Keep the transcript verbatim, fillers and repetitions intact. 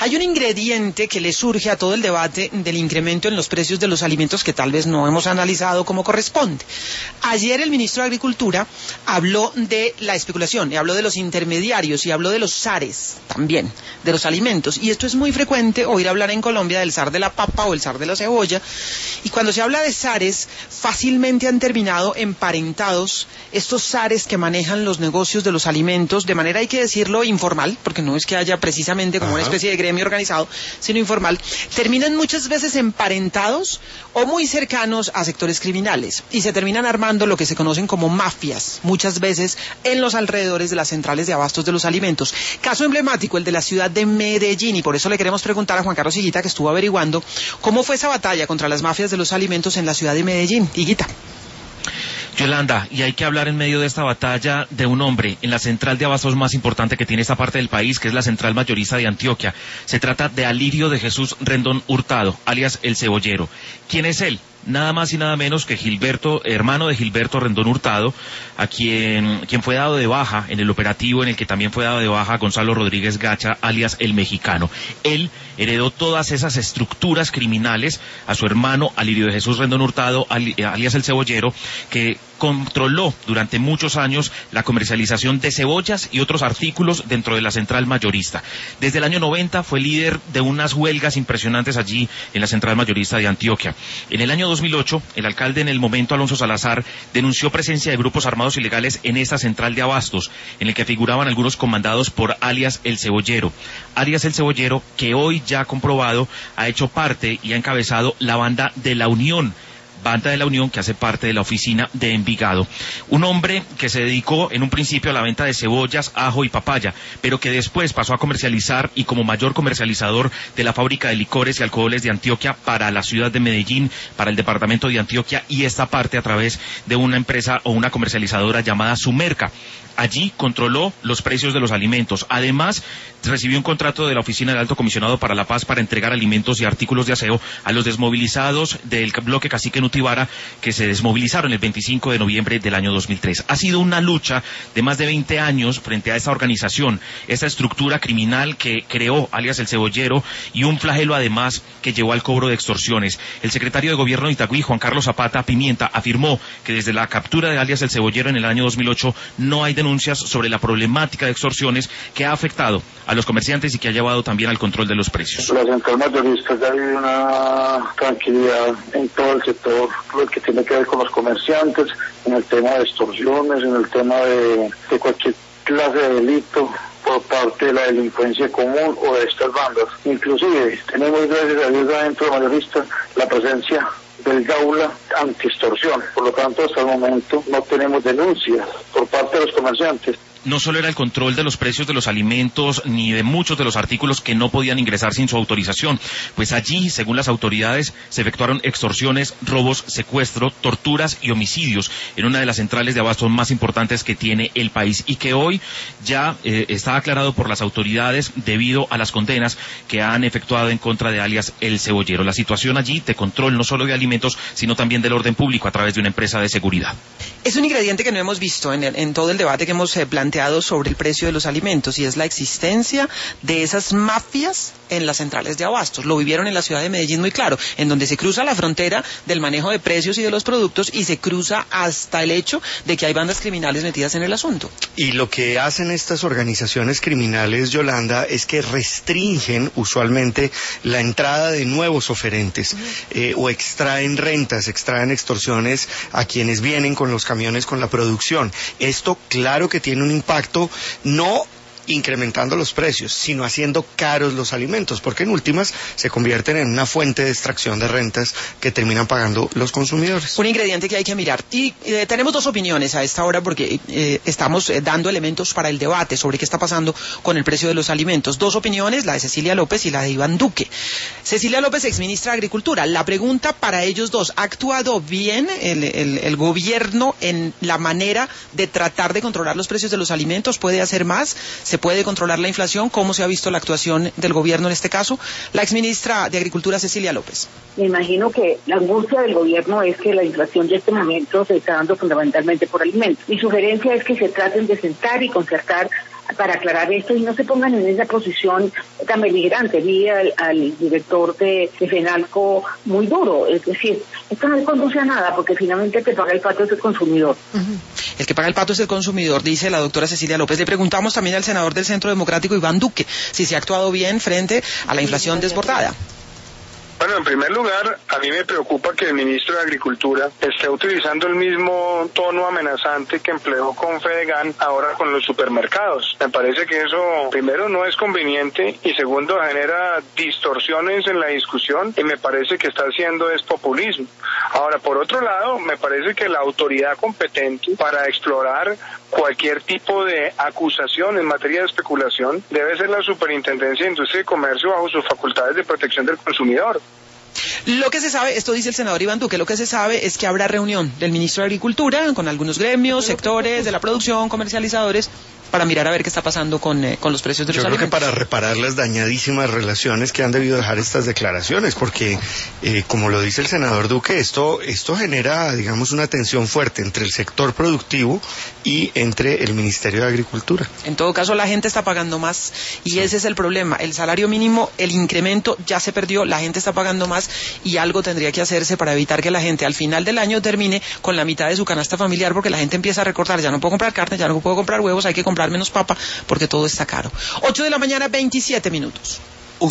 Hay un ingrediente que le surge a todo el debate del incremento en los precios de los alimentos que tal vez no hemos analizado como corresponde. Ayer el ministro de Agricultura habló de la especulación, y habló de los intermediarios, y habló de los zares también, de los alimentos. Y esto es muy frecuente oír hablar en Colombia del zar de la papa o el zar de la cebolla. Y cuando se habla de zares, fácilmente han terminado emparentados estos zares que manejan los negocios de los alimentos de manera, hay que decirlo, informal, porque no es que haya precisamente como Ajá. una especie de gremio organizado, sino informal, terminan muchas veces emparentados o muy cercanos a sectores criminales y se terminan armando lo que se conocen como mafias, muchas veces en los alrededores de las centrales de abastos de los alimentos. Caso emblemático, el de la ciudad de Medellín, y por eso le queremos preguntar a Juan Carlos Higuita, que estuvo averiguando cómo fue esa batalla contra las mafias de los alimentos en la ciudad de Medellín. Higuita. Yolanda, y hay que hablar en medio de esta batalla de un hombre en la central de abastos más importante que tiene esta parte del país, que es la central mayorista de Antioquia. Se trata de Alirio de Jesús Rendón Hurtado, alias El Cebollero. ¿Quién es él? Nada más y nada menos que Gilberto, hermano de Gilberto Rendón Hurtado, a quien, quien fue dado de baja en el operativo en el que también fue dado de baja Gonzalo Rodríguez Gacha, alias El Mexicano. Él heredó todas esas estructuras criminales a su hermano Alirio de Jesús Rendón Hurtado, alias El Cebollero, que controló durante muchos años la comercialización de cebollas y otros artículos dentro de la central mayorista. Desde el año noventa fue líder de unas huelgas impresionantes allí en la central mayorista de Antioquia. En el año dos mil ocho, el alcalde en el momento, Alonso Salazar, denunció presencia de grupos armados ilegales en esta central de abastos, en el que figuraban algunos comandados por alias El Cebollero. Alias El Cebollero, que hoy ya comprobado ha hecho parte y ha encabezado la banda de La Unión, Banda de la Unión, que hace parte de la oficina de Envigado. Un hombre que se dedicó en un principio a la venta de cebollas, ajo y papaya, pero que después pasó a comercializar y como mayor comercializador de la fábrica de licores y alcoholes de Antioquia para la ciudad de Medellín, para el departamento de Antioquia, y esta parte a través de una empresa o una comercializadora llamada Sumerca. Allí controló los precios de los alimentos. Además, recibió un contrato de la Oficina del Alto Comisionado para la Paz para entregar alimentos y artículos de aseo a los desmovilizados del bloque Cacique Nutibara, que se desmovilizaron el veinticinco de noviembre del año dos mil tres. Ha sido una lucha de más de veinte años frente a esta organización, esta estructura criminal que creó alias El Cebollero, y un flagelo además que llevó al cobro de extorsiones. El secretario de Gobierno de Itagüí, Juan Carlos Zapata Pimienta, afirmó que desde la captura de alias El Cebollero en el año dos mil ocho no hay denuncias sobre la problemática de extorsiones que ha afectado a los comerciantes y que ha llevado también al control de los precios. La central mayorista ya vive una tranquilidad en todo el sector, lo que tiene que ver con los comerciantes, en el tema de extorsiones, en el tema de, de cualquier clase de delito por parte de la delincuencia común o de estas bandas. Inclusive tenemos, gracias a Dios, dentro de la mayorista la presencia del Gaula anti-extorsión. Por lo tanto, hasta el momento no tenemos denuncias por parte de los comerciantes. No solo era el control de los precios de los alimentos ni de muchos de los artículos que no podían ingresar sin su autorización, pues allí, según las autoridades, se efectuaron extorsiones, robos, secuestro, torturas y homicidios en una de las centrales de abastos más importantes que tiene el país, y que hoy ya eh, está aclarado por las autoridades debido a las condenas que han efectuado en contra de alias El Cebollero. La situación allí de control no solo de alimentos, sino también del orden público a través de una empresa de seguridad. Es un ingrediente que no hemos visto en, el, en todo el debate que hemos eh, planteado sobre el precio de los alimentos, y es la existencia de esas mafias en las centrales de abastos. Lo vivieron en la ciudad de Medellín muy claro, en donde se cruza la frontera del manejo de precios y de los productos, y se cruza hasta el hecho de que hay bandas criminales metidas en el asunto. Y lo que hacen estas organizaciones criminales, Yolanda, es que restringen usualmente la entrada de nuevos oferentes, uh-huh. eh, o extraen rentas, extraen extorsiones a quienes vienen con los camiones con la producción. Esto, claro que tiene un impacto, no incrementando los precios, sino haciendo caros los alimentos, porque en últimas se convierten en una fuente de extracción de rentas que terminan pagando los consumidores. Un ingrediente que hay que mirar. Y eh, tenemos dos opiniones a esta hora, porque eh, estamos eh, dando elementos para el debate sobre qué está pasando con el precio de los alimentos. Dos opiniones, la de Cecilia López y la de Iván Duque. Cecilia López, exministra de Agricultura. La pregunta para ellos dos: ¿ha actuado bien el, el, el gobierno en la manera de tratar de controlar los precios de los alimentos? ¿Puede hacer más? ¿Se puede controlar la inflación? ¿Cómo se ha visto la actuación del gobierno en este caso? La exministra de Agricultura, Cecilia López. Me imagino que la angustia del gobierno es que la inflación de este momento se está dando fundamentalmente por alimentos. Mi sugerencia es que se traten de sentar y concertar para aclarar esto y no se pongan en esa posición tan beligerante. Vi al, al director de, de FENALCO muy duro, es decir, esto no conduce a nada porque finalmente el que paga el pato es el consumidor. Uh-huh. El que paga el pato es el consumidor, dice la doctora Cecilia López. Le preguntamos también al senador del Centro Democrático, Iván Duque, si se ha actuado bien frente a la inflación desbordada. Bueno, en primer lugar, a mí me preocupa que el ministro de Agricultura esté utilizando el mismo tono amenazante que empleó con Fedegan ahora con los supermercados. Me parece que eso, primero, no es conveniente y segundo, genera distorsiones en la discusión y me parece que está haciendo es populismo. Ahora, por otro lado, me parece que la autoridad competente para explorar cualquier tipo de acusación en materia de especulación debe ser la Superintendencia de Industria y Comercio bajo sus facultades de protección del consumidor. Lo que se sabe, esto dice el senador Iván Duque, lo que se sabe es que habrá reunión del ministro de Agricultura con algunos gremios, sectores de la producción, comercializadores, para mirar a ver qué está pasando con, eh, con los precios de los Yo creo alimentos. que para reparar las dañadísimas relaciones que han debido dejar estas declaraciones, porque, eh, como lo dice el senador Duque, esto, esto genera, digamos, una tensión fuerte entre el sector productivo y entre el Ministerio de Agricultura. En todo caso, la gente está pagando más y sí. Ese es el problema. El salario mínimo, el incremento ya se perdió, la gente está pagando más y algo tendría que hacerse para evitar que la gente al final del año termine con la mitad de su canasta familiar, porque la gente empieza a recordar, ya no puedo comprar carne, ya no puedo comprar huevos, hay que comprar menos papa porque todo está caro. ocho de la mañana, veintisiete minutos.